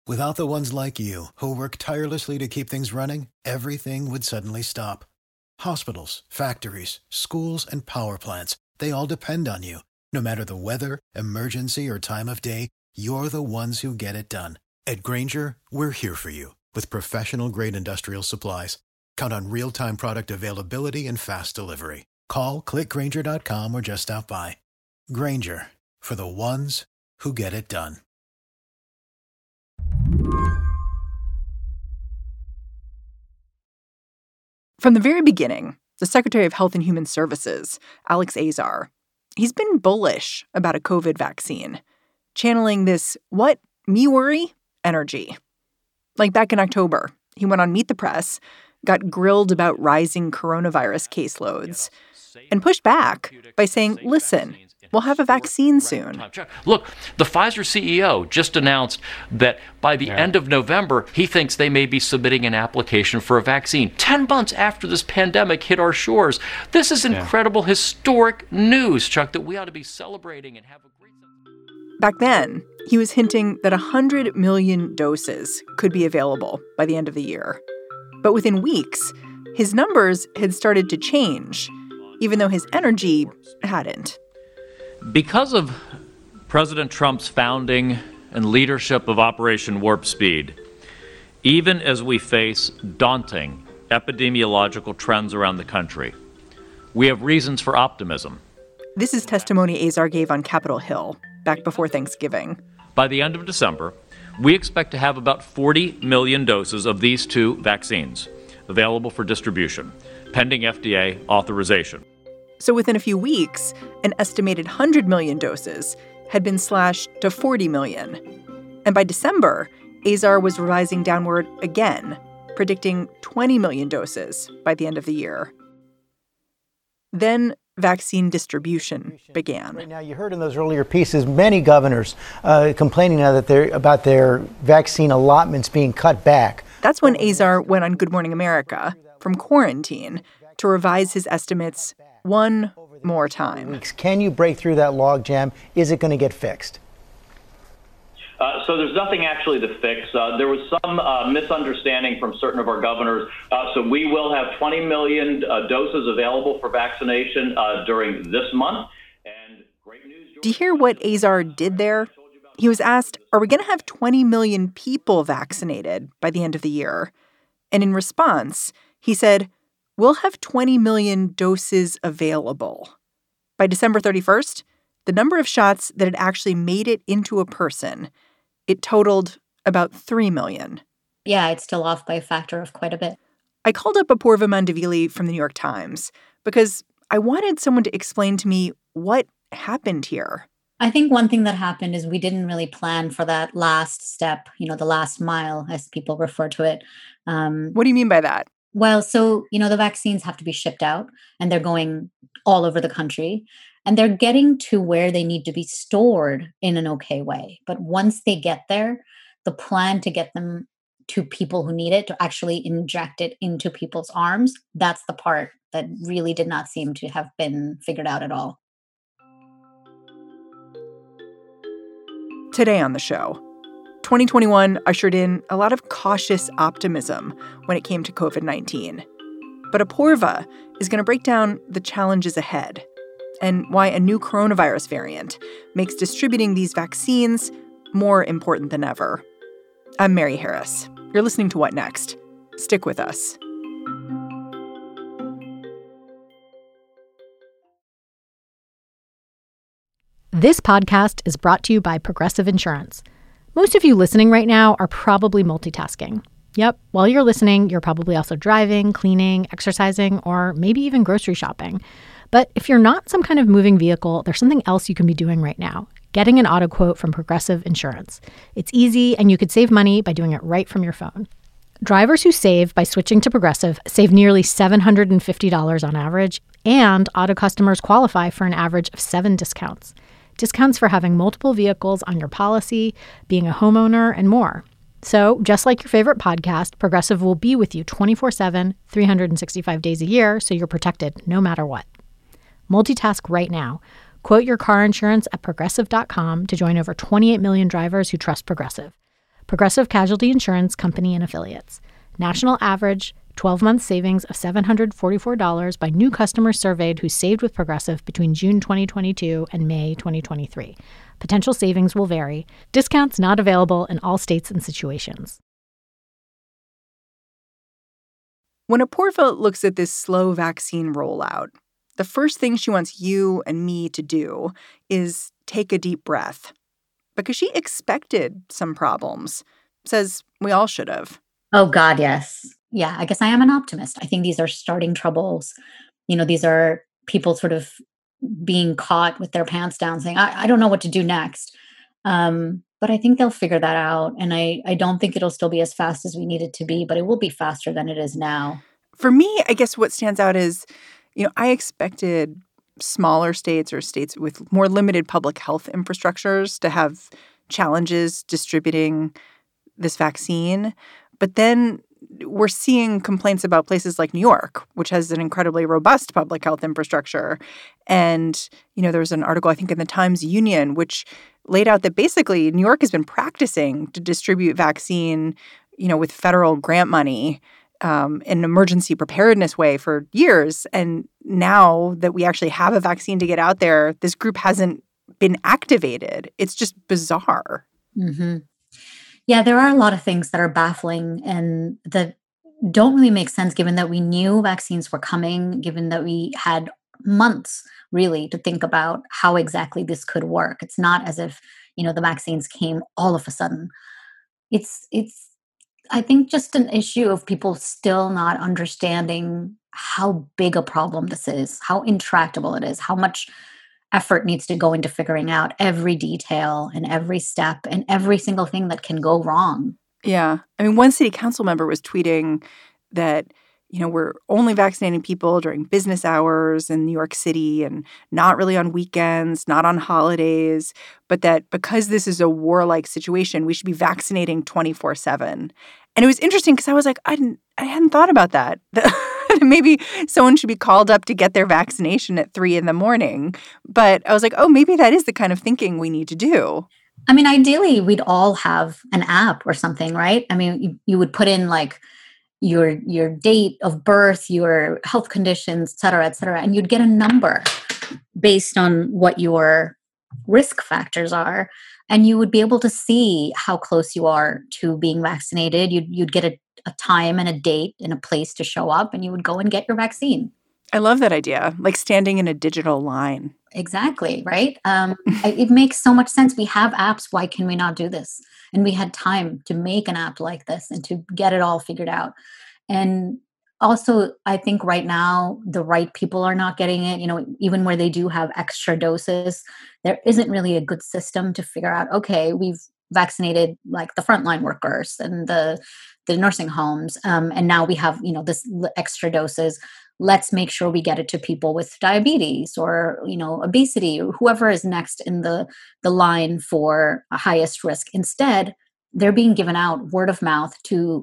Without the ones like you, who work tirelessly to keep things running, everything would suddenly stop. Hospitals, factories, schools, and power plants, they all depend on you. No matter the weather, emergency, or time of day, you're the ones who get it done. At Grainger, we're here for you with professional-grade industrial supplies. Count on real-time product availability and fast delivery. Call, click Grainger.com, or just stop by. Grainger, for the ones who get it done. From the very beginning, the Secretary of Health and Human Services, Alex Azar, he's been bullish about a COVID vaccine, channeling this "what, me worry" energy. Like back in October, he went on Meet the Press, got grilled about rising coronavirus caseloads, and pushed back by saying, listen, we'll have a vaccine soon. Look, the Pfizer CEO just announced that by the end of November, he thinks they may be submitting an application for a vaccine 10 months after this pandemic hit our shores. This is incredible, historic news, Chuck, that we ought to be celebrating and have a great sense. Back then, he was hinting that 100 million doses could be available by the end of the year. But within weeks, his numbers had started to change, even though his energy hadn't. Because of President Trump's founding and leadership of Operation Warp Speed, even as we face daunting epidemiological trends around the country, we have reasons for optimism. This is testimony Azar gave on Capitol Hill back before Thanksgiving. By the end of December, we expect to have about 40 million doses of these two vaccines available for distribution, pending FDA authorization. So within a few weeks, an estimated 100 million doses had been slashed to 40 million. And by December, Azar was revising downward again, predicting 20 million doses by the end of the year. Then vaccine distribution began. Right now, you heard in those earlier pieces, many governors complaining now that about their vaccine allotments being cut back. That's when Azar went on Good Morning America from quarantine to revise his estimates one more time. Can you break through that logjam? Is it going to get fixed? So there's nothing actually to fix. There was some misunderstanding from certain of our governors. So we will have 20 million doses available for vaccination during this month. And great news. Do you hear what Azar did there? He was asked, are we going to have 20 million people vaccinated by the end of the year? And in response, he said, we'll have 20 million doses available. By December 31st, the number of shots that had actually made it into a person, it totaled about 3 million. Yeah, it's still off by a factor of quite a bit. I called up Apoorva Mandavili from the New York Times because I wanted someone to explain to me what happened here. I think one thing that happened is we didn't really plan for that last step, the last mile, as people refer to it. What do you mean by that? Well, so, the vaccines have to be shipped out and they're going all over the country and they're getting to where they need to be stored in an okay way. But once they get there, the plan to get them to people who need it, to actually inject it into people's arms, that's the part that really did not seem to have been figured out at all. Today on the show, 2021 ushered in a lot of cautious optimism when it came to COVID-19. But Apoorva is going to break down the challenges ahead and why a new coronavirus variant makes distributing these vaccines more important than ever. I'm Mary Harris. You're listening to What Next? Stick with us. This podcast is brought to you by Progressive Insurance. Most of you listening right now are probably multitasking. Yep, while you're listening, you're probably also driving, cleaning, exercising, or maybe even grocery shopping. But if you're not some kind of moving vehicle, there's something else you can be doing right now. Getting an auto quote from Progressive Insurance. It's easy, and you could save money by doing it right from your phone. Drivers who save by switching to Progressive save nearly $750 on average, and auto customers qualify for an average of 7 discounts. Discounts for having multiple vehicles on your policy, being a homeowner, and more. So, just like your favorite podcast, Progressive will be with you 24/7, 365 days a year, so you're protected no matter what. Multitask right now. Quote your car insurance at Progressive.com to join over 28 million drivers who trust Progressive. Progressive Casualty Insurance Company and Affiliates. National average 12-month savings of $744 by new customers surveyed who saved with Progressive between June 2022 and May 2023. Potential savings will vary. Discounts not available in all states and situations. When Apoorva looks at this slow vaccine rollout, the first thing she wants you and me to do is take a deep breath. Because she expected some problems. Says we all should have. Oh, God, yes. Yeah, I guess I am an optimist. I think these are starting troubles. These are people sort of being caught with their pants down saying, I don't know what to do next. But I think they'll figure that out. And I don't think it'll still be as fast as we need it to be, but it will be faster than it is now. For me, I guess what stands out is, I expected smaller states or states with more limited public health infrastructures to have challenges distributing this vaccine. But then we're seeing complaints about places like New York, which has an incredibly robust public health infrastructure. And, there was an article, I think, in the Times-Union, which laid out that basically New York has been practicing to distribute vaccine, with federal grant money in an emergency preparedness way for years. And now that we actually have a vaccine to get out there, this group hasn't been activated. It's just bizarre. Mm-hmm. Yeah, there are a lot of things that are baffling and that don't really make sense given that we knew vaccines were coming, given that we had months really to think about how exactly this could work. It's not as if, the vaccines came all of a sudden. It's I think just an issue of people still not understanding how big a problem this is, how intractable it is, how much effort needs to go into figuring out every detail and every step and every single thing that can go wrong. Yeah. I mean, one city council member was tweeting that, we're only vaccinating people during business hours in New York City and not really on weekends, not on holidays, but that because this is a warlike situation, we should be vaccinating 24/7. And it was interesting because I was like, I hadn't thought about that. Maybe someone should be called up to get their vaccination at 3 a.m. But I was like, oh, maybe that is the kind of thinking we need to do. I mean, ideally, we'd all have an app or something, right? I mean, you would put in like your date of birth, your health conditions, et cetera, and you'd get a number based on what your risk factors are. And you would be able to see how close you are to being vaccinated. You'd get a time and a date and a place to show up, and you would go and get your vaccine. I love that idea, like standing in a digital line. Exactly, right? It makes so much sense. We have apps. Why can we not do this? And we had time to make an app like this and to get it all figured out. And also, I think right now, the right people are not getting it. Even where they do have extra doses, there isn't really a good system to figure out, okay, we've vaccinated like the frontline workers and the nursing homes. And now we have, this extra doses. Let's make sure we get it to people with diabetes or, obesity or whoever is next in the line for a highest risk. Instead, they're being given out word of mouth to,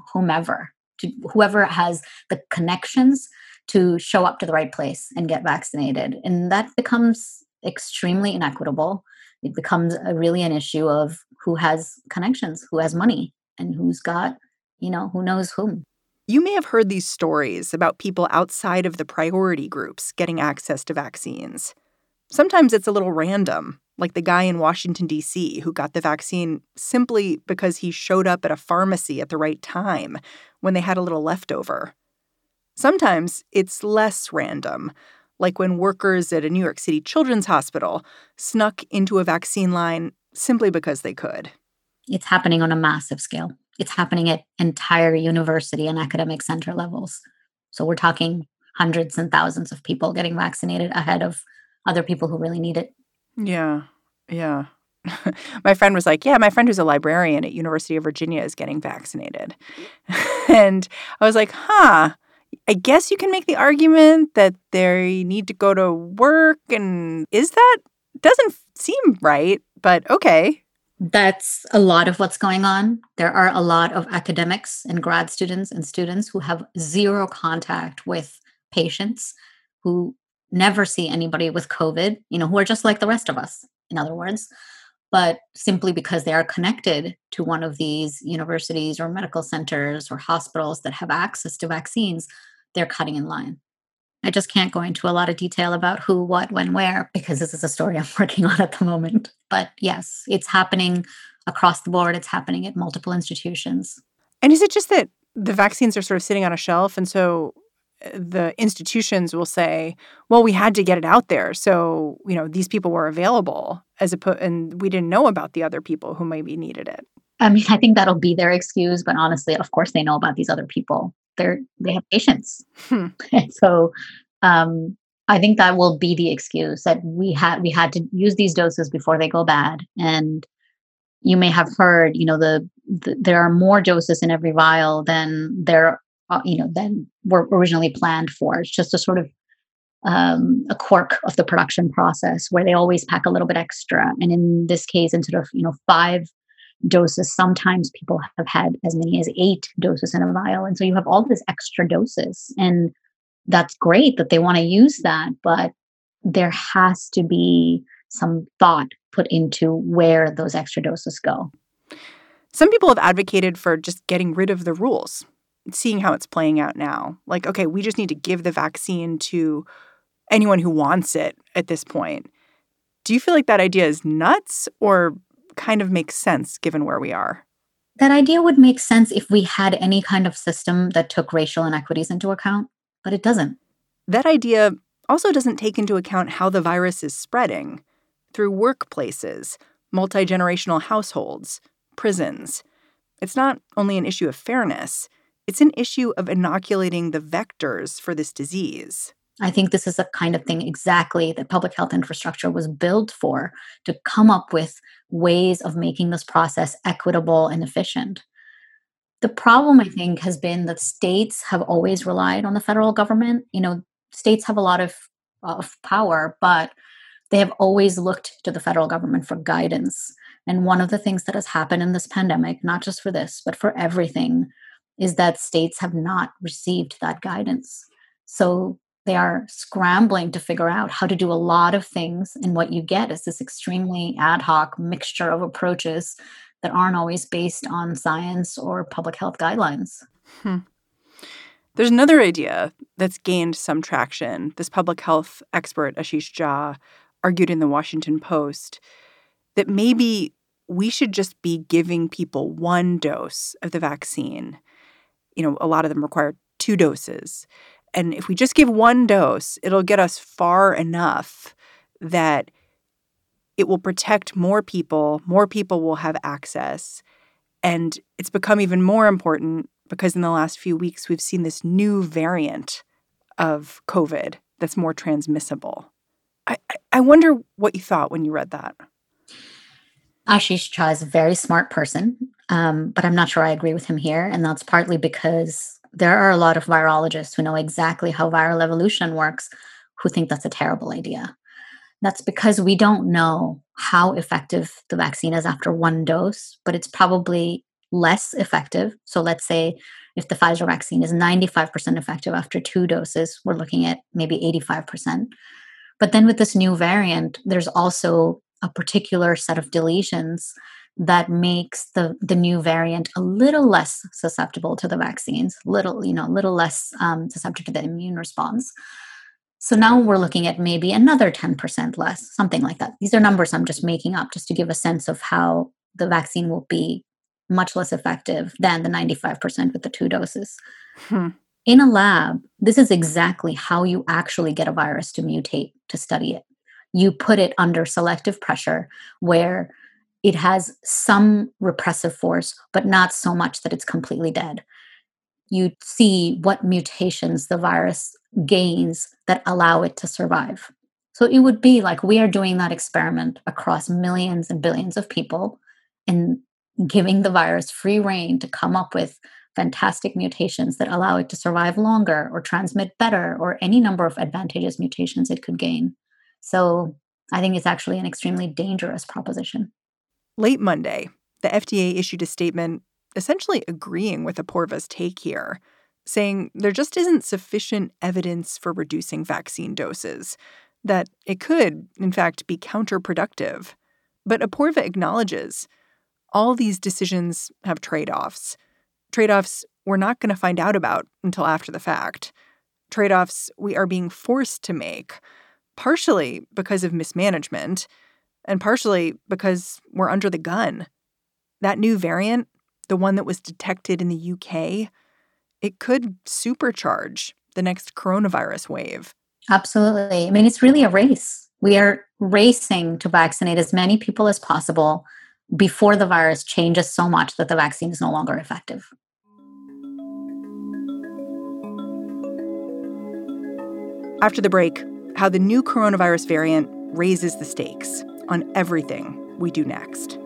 whoever has the connections to show up to the right place and get vaccinated. And that becomes extremely inequitable. It becomes really an issue of who has connections, who has money, and who's got, who knows whom. You may have heard these stories about people outside of the priority groups getting access to vaccines. Sometimes it's a little random, like the guy in Washington, D.C., who got the vaccine simply because he showed up at a pharmacy at the right time when they had a little leftover. Sometimes it's less random, like when workers at a New York City children's hospital snuck into a vaccine line simply because they could. It's happening on a massive scale. It's happening at entire university and academic center levels. So we're talking hundreds and thousands of people getting vaccinated ahead of other people who really need it. Yeah. My friend was like, my friend who's a librarian at University of Virginia is getting vaccinated. And I was like, I guess you can make the argument that they need to go to work. And doesn't seem right, but okay. That's a lot of what's going on. There are a lot of academics and grad students and students who have zero contact with patients, who never see anybody with COVID, who are just like the rest of us, in other words. but simply because they are connected to one of these universities or medical centers or hospitals that have access to vaccines, they're cutting in line. I just can't go into a lot of detail about who, what, when, where, because this is a story I'm working on at the moment. But yes, it's happening across the board. It's happening at multiple institutions. And is it just that the vaccines are sort of sitting on a shelf, and so the institutions will say, well, we had to get it out there, so, these people were available, and we didn't know about the other people who maybe needed it? I mean, I think that'll be their excuse, but honestly, of course, they know about these other people. They have patients. So I think that will be the excuse, that we had to use these doses before they go bad. And you may have heard, there are more doses in every vial than than were originally planned for. It's just a sort of a quirk of the production process where they always pack a little bit extra. And in this case, instead of 5 doses, sometimes people have had as many as 8 doses in a vial. And so you have all these extra doses. And that's great that they want to use that, but there has to be some thought put into where those extra doses go. Some people have advocated for just getting rid of the rules, seeing how it's playing out now. Like, okay, we just need to give the vaccine to anyone who wants it at this point. Do you feel like that idea is nuts or kind of makes sense given where we are? That idea would make sense if we had any kind of system that took racial inequities into account, but it doesn't. That idea also doesn't take into account how the virus is spreading through workplaces, multi-generational households, prisons. It's not only an issue of fairness, it's an issue of inoculating the vectors for this disease. I think this is the kind of thing exactly that public health infrastructure was built for, to come up with ways of making this process equitable and efficient. The problem, I think, has been that states have always relied on the federal government. States have a lot of power, but they have always looked to the federal government for guidance. And one of the things that has happened in this pandemic, not just for this, but for everything, is that states have not received that guidance. So they are scrambling to figure out how to do a lot of things. And what you get is this extremely ad hoc mixture of approaches that aren't always based on science or public health guidelines. There's another idea that's gained some traction. This public health expert, Ashish Jha, argued in the Washington Post that maybe we should just be giving people 1 dose of the vaccine. A lot of them require 2 doses. And if we just give 1 dose, it'll get us far enough that it will protect more people will have access. And it's become even more important because in the last few weeks, we've seen this new variant of COVID that's more transmissible. I wonder what you thought when you read that. Ashish Jha is a very smart person, but I'm not sure I agree with him here. And that's partly because there are a lot of virologists who know exactly how viral evolution works who think that's a terrible idea. That's because we don't know how effective the vaccine is after 1 dose, but it's probably less effective. So let's say if the Pfizer vaccine is 95% effective after 2 doses, we're looking at maybe 85%. But then with this new variant, there's also a particular set of deletions that makes the new variant a little less susceptible to the vaccines, little less susceptible to the immune response. So now we're looking at maybe another 10% less, something like that. These are numbers I'm just making up just to give a sense of how the vaccine will be much less effective than the 95% with the 2 doses. In a lab, this is exactly how you actually get a virus to mutate to study it. You put it under selective pressure where it has some repressive force, but not so much that it's completely dead. You see what mutations the virus gains that allow it to survive. So it would be like we are doing that experiment across millions and billions of people and giving the virus free rein to come up with fantastic mutations that allow it to survive longer or transmit better or any number of advantageous mutations it could gain. So I think it's actually an extremely dangerous proposition. Late Monday, the FDA issued a statement essentially agreeing with Apoorva's take here, saying there just isn't sufficient evidence for reducing vaccine doses, that it could, in fact, be counterproductive. But Apoorva acknowledges all these decisions have trade-offs. Trade-offs we're not going to find out about until after the fact. Trade-offs we are being forced to make, partially because of mismanagement and partially because we're under the gun. That new variant, the one that was detected in the UK, it could supercharge the next coronavirus wave. Absolutely. I mean, it's really a race. We are racing to vaccinate as many people as possible before the virus changes so much that the vaccine is no longer effective. After the break, how the new coronavirus variant raises the stakes on everything we do next.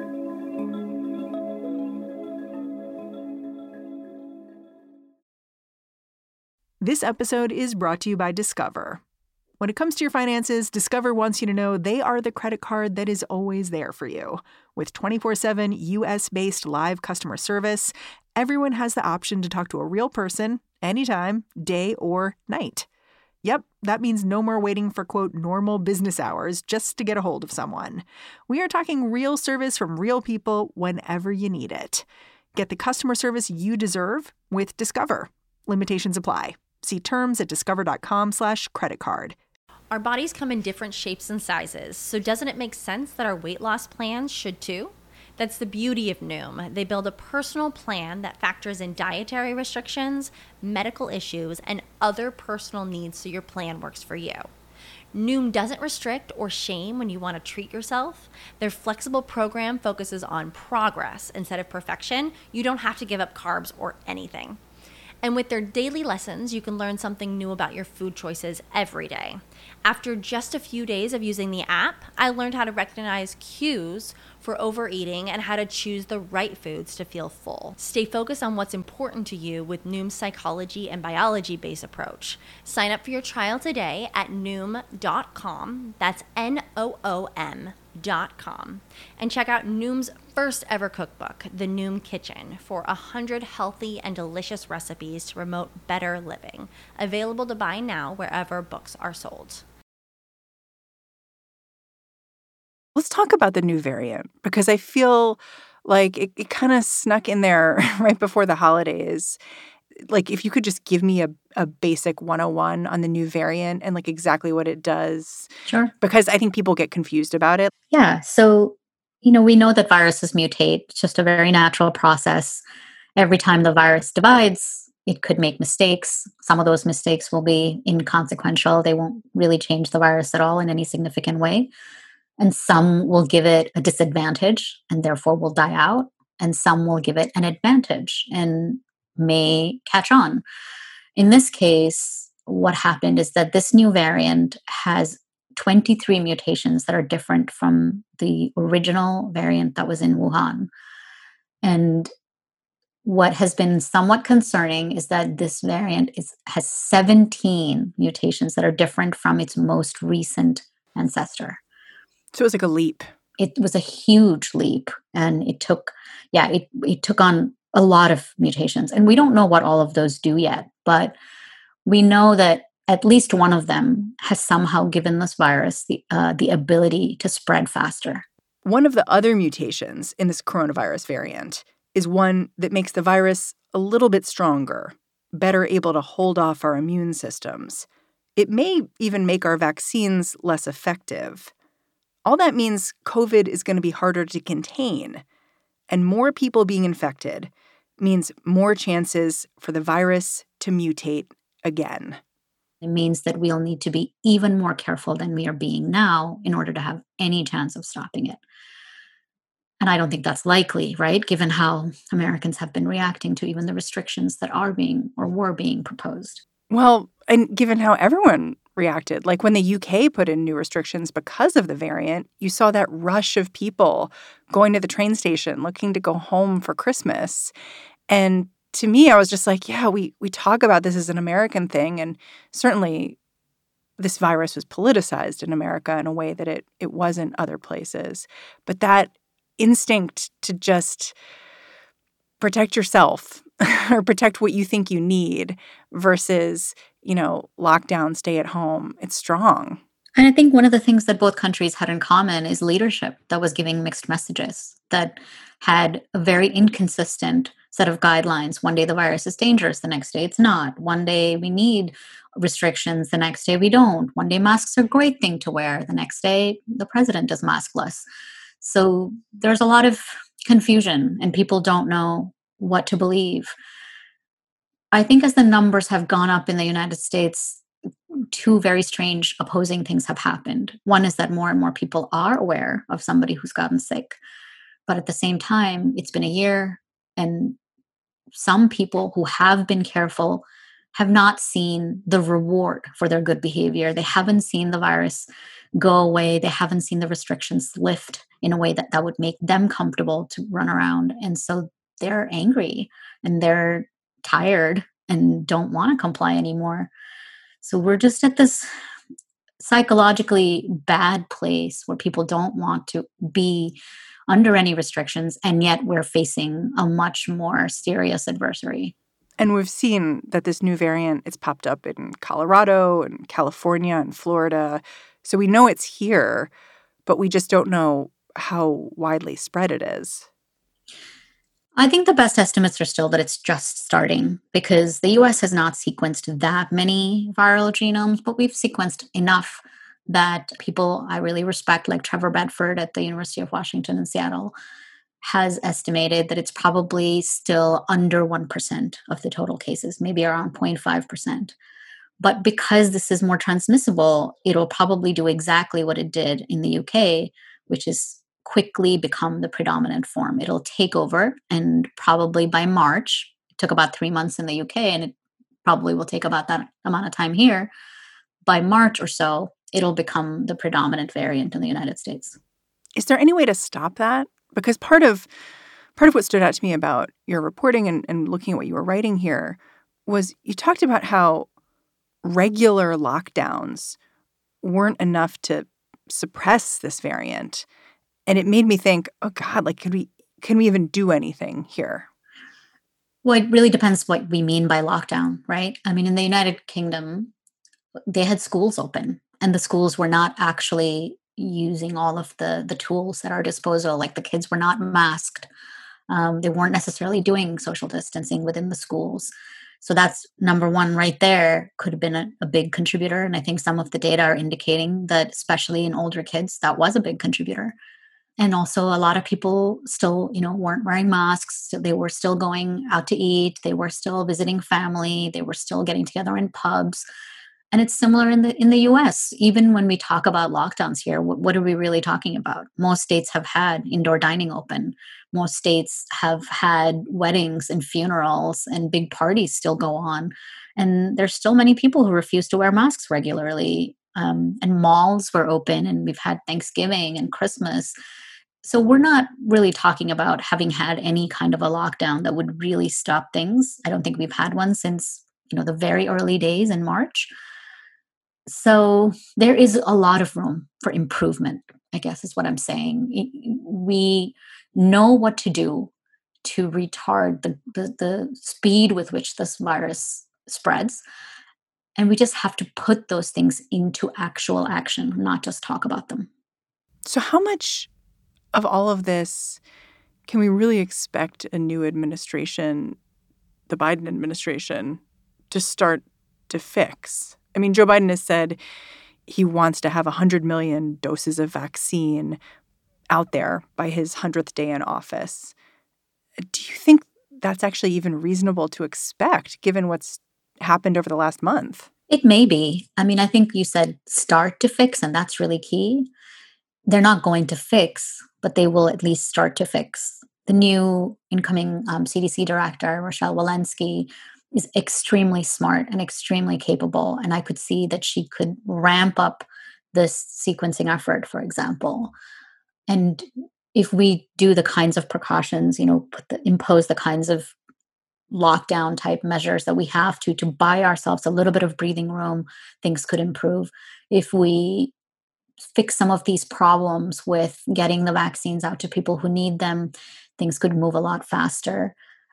This episode is brought to you by Discover. When it comes to your finances, Discover wants you to know they are the credit card that is always there for you. With 24/7 U.S.-based live customer service, everyone has the option to talk to a real person anytime, day or night. Yep, that means no more waiting for, quote, normal business hours just to get a hold of someone. We are talking real service from real people whenever you need it. Get the customer service you deserve with Discover. Limitations apply. See terms at discover.com/creditcard. Our bodies come in different shapes and sizes, so doesn't it make sense that our weight loss plans should too? That's the beauty of Noom. They build a personal plan that factors in dietary restrictions, medical issues, and other personal needs so your plan works for you. Noom doesn't restrict or shame when you want to treat yourself. Their flexible program focuses on progress instead of perfection. You don't have to give up carbs or anything. And with their daily lessons, you can learn something new about your food choices every day. After just a few days of using the app, I learned how to recognize cues for overeating and how to choose the right foods to feel full. Stay focused on what's important to you with Noom's psychology and biology-based approach. Sign up for your trial today at Noom.com. That's Noom.com. And check out Noom's first ever cookbook, The Noom Kitchen, for 100 healthy and delicious recipes to promote better living. Available to buy now wherever books are sold. Let's talk about the new variant, because I feel like it kind of snuck in there right before the holidays. Like, if you could just give me a basic 101 on the new variant and like exactly what it does. Sure. Because I think people get confused about it. Yeah. So, we know that viruses mutate. It's just a very natural process. Every time the virus divides, it could make mistakes. Some of those mistakes will be inconsequential. They won't really change the virus at all in any significant way. And some will give it a disadvantage and therefore will die out. And some will give it an advantage and may catch on. In this case, what happened is that this new variant has 23 mutations that are different from the original variant that was in Wuhan. And what has been somewhat concerning is that this variant has 17 mutations that are different from its most recent ancestor. So it was like a leap. It was a huge leap, and it took on a lot of mutations. And we don't know what all of those do yet, but we know that at least one of them has somehow given this virus the ability to spread faster. One of the other mutations in this coronavirus variant is one that makes the virus a little bit stronger, better able to hold off our immune systems. It may even make our vaccines less effective. All that means COVID is going to be harder to contain, and more people being infected means more chances for the virus to mutate again. It means that we'll need to be even more careful than we are being now in order to have any chance of stopping it. And I don't think that's likely, right? Given how Americans have been reacting to even the restrictions that are being or were being proposed. Well, and given how everyone reacted, like when the UK put in new restrictions because of the variant, you saw that rush of people going to the train station looking to go home for Christmas. And to me, I was just like, yeah, we talk about this as an American thing. And certainly this virus was politicized in America in a way that it wasn't other places. But that instinct to just protect yourself or protect what you think you need versus, lockdown, stay at home, it's strong. And I think one of the things that both countries had in common is leadership that was giving mixed messages, that had a very inconsistent set of guidelines. One day the virus is dangerous, the next day it's not. One day we need restrictions, the next day we don't. One day masks are a great thing to wear, the next day the president is maskless. So there's a lot of confusion and people don't know what to believe. I think as the numbers have gone up in the United States, two very strange opposing things have happened. One is that more and more people are aware of somebody who's gotten sick. But at the same time, it's been a year, and some people who have been careful have not seen the reward for their good behavior. They haven't seen the virus go away. They haven't seen the restrictions lift in a way that would make them comfortable to run around. And so they're angry and they're tired and don't want to comply anymore. So we're just at this psychologically bad place where people don't want to be under any restrictions, and yet we're facing a much more serious adversary. And we've seen that this new variant, it's popped up in Colorado and California and Florida. So we know it's here, but we just don't know how widely spread it is. I think the best estimates are still that it's just starting, because the US has not sequenced that many viral genomes, but we've sequenced enough that people I really respect, like Trevor Bedford at the University of Washington in Seattle, has estimated that it's probably still under 1% of the total cases, maybe around 0.5%. But because this is more transmissible, it'll probably do exactly what it did in the UK, which is quickly become the predominant form. It'll take over, and probably by March, it took about 3 months in the UK, and it probably will take about that amount of time here. By March or so, it'll become the predominant variant in the United States. Is there any way to stop that? Because part of what stood out to me about your reporting and looking at what you were writing here was you talked about how regular lockdowns weren't enough to suppress this variant. And it made me think, oh God, like, can we even do anything here? Well, it really depends what we mean by lockdown, right? I mean, in the United Kingdom, they had schools open, and the schools were not actually using all of the tools at our disposal. Like, the kids were not masked. They weren't necessarily doing social distancing within the schools. So that's number one right there, could have been a big contributor. And I think some of the data are indicating that, especially in older kids, that was a big contributor. And also a lot of people still, weren't wearing masks. So they were still going out to eat. They were still visiting family. They were still getting together in pubs. And it's similar in the US. Even when we talk about lockdowns here, what are we really talking about? Most states have had indoor dining open. Most states have had weddings and funerals, and big parties still go on. And there's still many people who refuse to wear masks regularly. And malls were open, and we've had Thanksgiving and Christmas. So we're not really talking about having had any kind of a lockdown that would really stop things. I don't think we've had one since, the very early days in March. So there is a lot of room for improvement, I guess is what I'm saying. We know what to do to retard the speed with which this virus spreads. And we just have to put those things into actual action, not just talk about them. So how much of all of this can we really expect a new administration, the Biden administration, to start to fix? I mean, Joe Biden has said he wants to have 100 million doses of vaccine out there by his 100th day in office. Do you think that's actually even reasonable to expect, given what's happened over the last month? It may be. I mean, I think you said start to fix, and that's really key. They're not going to fix, but they will at least start to fix. The new incoming CDC director, Rochelle Walensky, is extremely smart and extremely capable. And I could see that she could ramp up this sequencing effort, for example. And if we do the kinds of precautions, impose the kinds of lockdown type measures that we have to buy ourselves a little bit of breathing room, things could improve. If we fix some of these problems with getting the vaccines out to people who need them, things could move a lot faster.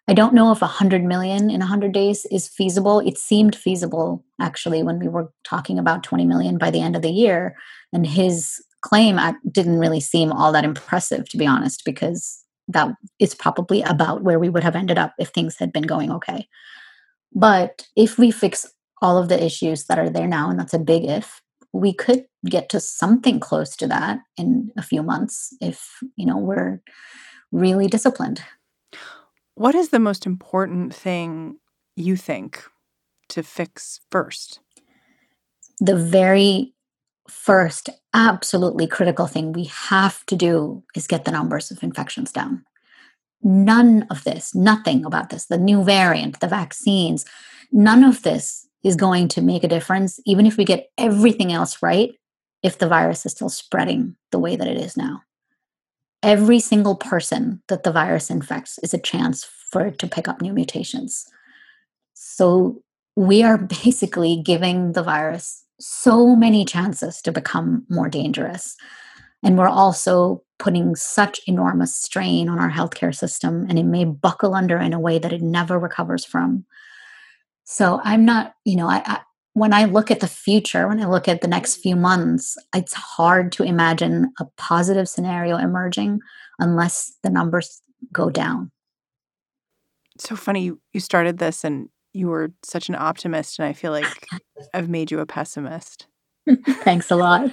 I don't know if 100 million in 100 days is feasible. It seemed feasible, actually, when we were talking about 20 million by the end of the year. And his claim didn't really seem all that impressive, to be honest, because that is probably about where we would have ended up if things had been going okay. But if we fix all of the issues that are there now, and that's a big if, we could get to something close to that in a few months if, we're really disciplined. What is the most important thing you think to fix first? The very first, absolutely critical thing we have to do is get the numbers of infections down. None of this, nothing about this, the new variant, the vaccines, none of this is going to make a difference, even if we get everything else right, if the virus is still spreading the way that it is now. Every single person that the virus infects is a chance for it to pick up new mutations. So we are basically giving the virus so many chances to become more dangerous. And we're also putting such enormous strain on our healthcare system, and it may buckle under in a way that it never recovers from. So I'm not, when I look at the future, when I look at the next few months, it's hard to imagine a positive scenario emerging unless the numbers go down. It's so funny. You started this and you were such an optimist, and I feel like I've made you a pessimist. Thanks a lot.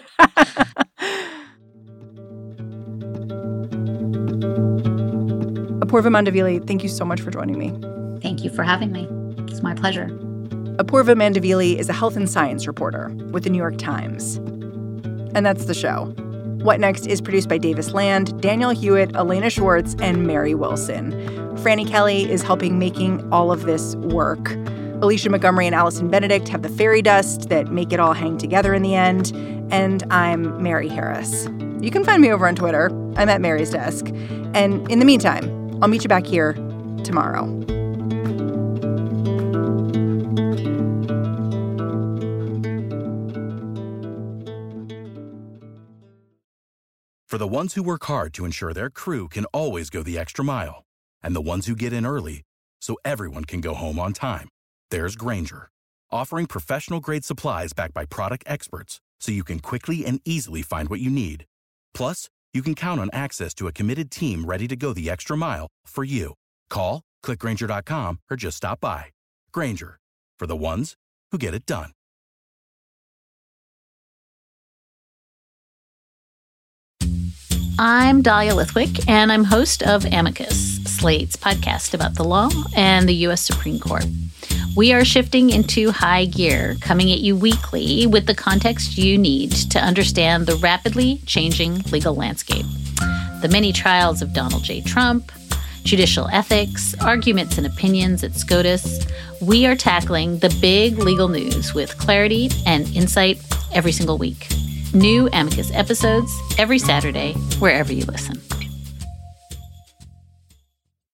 Apoorva Mandavili, thank you so much for joining me. Thank you for having me. It's my pleasure. Apoorva Mandavili is a health and science reporter with the New York Times. And that's the show. What Next is produced by Davis Land, Daniel Hewitt, Elena Schwartz, and Mary Wilson. Franny Kelly is helping making all of this work. Alicia Montgomery and Allison Benedict have the fairy dust that make it all hang together in the end. And I'm Mary Harris. You can find me over on Twitter. I'm at Mary's Desk. And in the meantime, I'll meet you back here tomorrow. For the ones who work hard to ensure their crew can always go the extra mile, and the ones who get in early so everyone can go home on time, there's Grainger, offering professional-grade supplies backed by product experts so you can quickly and easily find what you need. Plus, you can count on access to a committed team ready to go the extra mile for you. Call, click Grainger.com, or just stop by. Grainger, for the ones who get it done. I'm Dahlia Lithwick, and I'm host of Amicus, Slate's podcast about the law and the U.S. Supreme Court. We are shifting into high gear, coming at you weekly with the context you need to understand the rapidly changing legal landscape. The many trials of Donald J. Trump, judicial ethics, arguments and opinions at SCOTUS. We are tackling the big legal news with clarity and insight every single week. New Amicus episodes every Saturday, wherever you listen.